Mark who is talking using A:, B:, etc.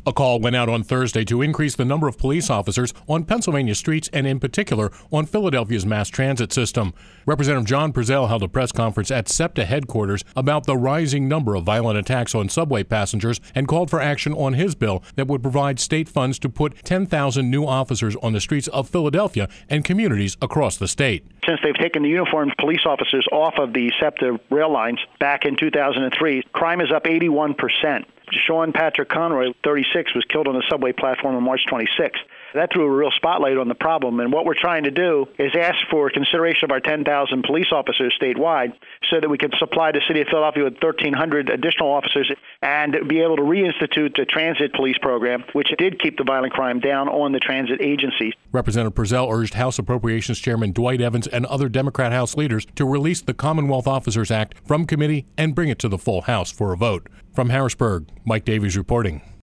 A: A call went out on Thursday to increase the number of police officers on Pennsylvania streets and in particular on Philadelphia's mass transit system. Representative John Prezell held a press conference at SEPTA headquarters about the rising number of violent attacks on subway passengers and called for action on his bill that would provide state funds to put 10,000 new officers on the streets of Philadelphia and communities across the state.
B: Since they've taken the uniformed police officers off of the SEPTA rail lines back in 2003, crime is up 81%. Sean Patrick Conroy, 36, was killed on the subway platform on March 26th. That threw a real spotlight on the problem, and what we're trying to do is ask for consideration of our 10,000 police officers statewide so that we can supply the city of Philadelphia with 1,300 additional officers and be able to reinstitute the transit police program, which did keep the violent crime down on the transit agencies.
A: Representative Prezell urged House Appropriations Chairman Dwight Evans and other Democrat House leaders to release the Commonwealth Officers Act from committee and bring it to the full House for a vote. From Harrisburg, Mike Davies reporting.